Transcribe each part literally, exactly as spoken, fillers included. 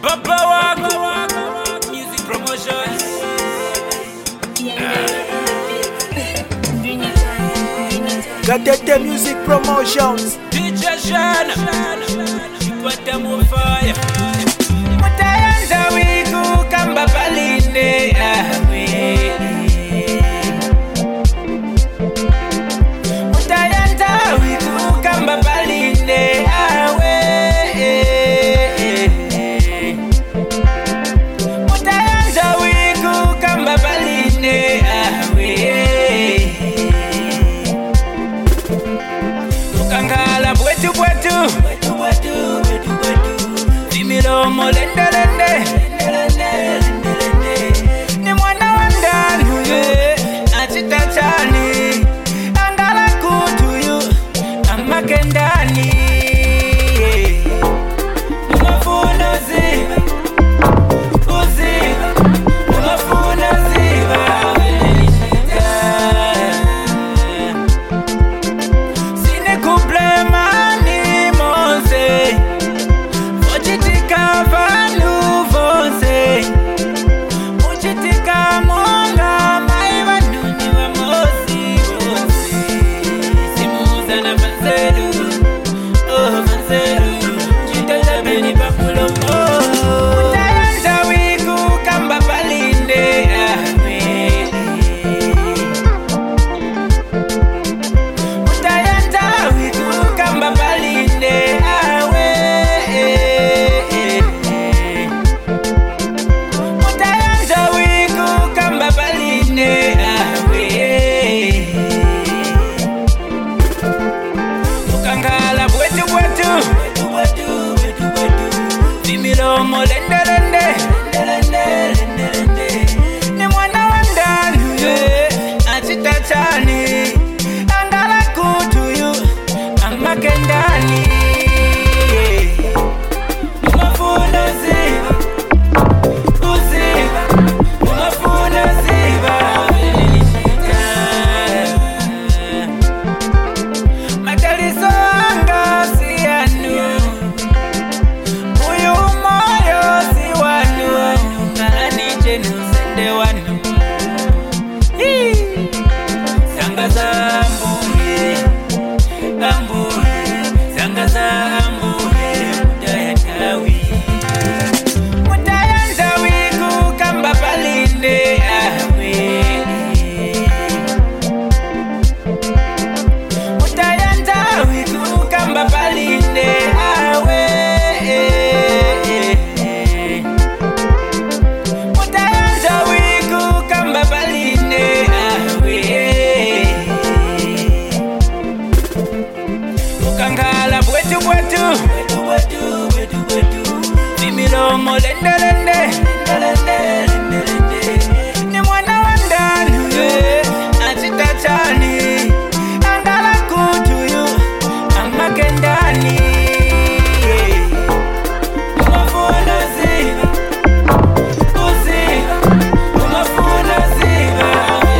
Papa Wago Music Promotions. Gatete Music Promotions. D J Shana Chipata Mufaya Mutayanza wiku kamba palinde awe Mutayanza wiku kamba palinde awe Mutayanza wiku kamba palinde awe Kangala bwetu bwetu bwetu bwetu bwetu bwetu Dimilomo lende lende Ni mwana wa ndani ye Achitachani Angala kutuyu Amake ndani Umafuna ziva Uziva Umafuna ziva Dimilomo lende lende Ni mwana wa ndani ye Achitachani Angala kutuyu Amake ndani Umafuna ziva Uziva Umafuna ziva Matalizo anga siyanu Kangala bwetu bwetu bwetu bwetu bwetu bwetu Dimilomo lende lende Ni mwana wa ndani ye Achitachani Angala kutuyu Amake ndani Umafuna ziva Uziva Umafuna ziva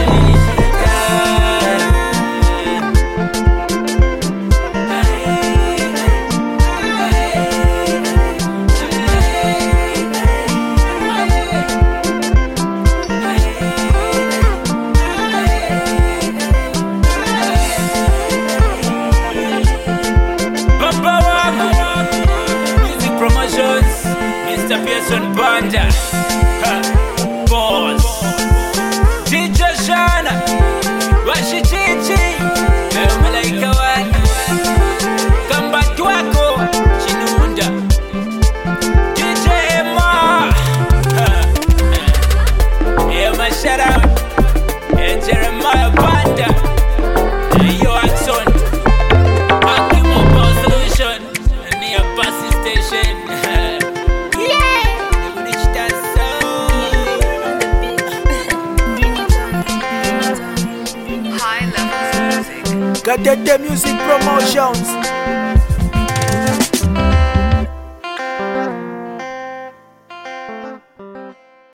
Mister Pearson Banda Boss D J Shana Washichichi Malaika wani Kambati wako Chinunda D J Emma Emma Sharam Jeremiah Banda Yo Axon Akimo Power Solution Near Passy Station Gatete Music Promotions.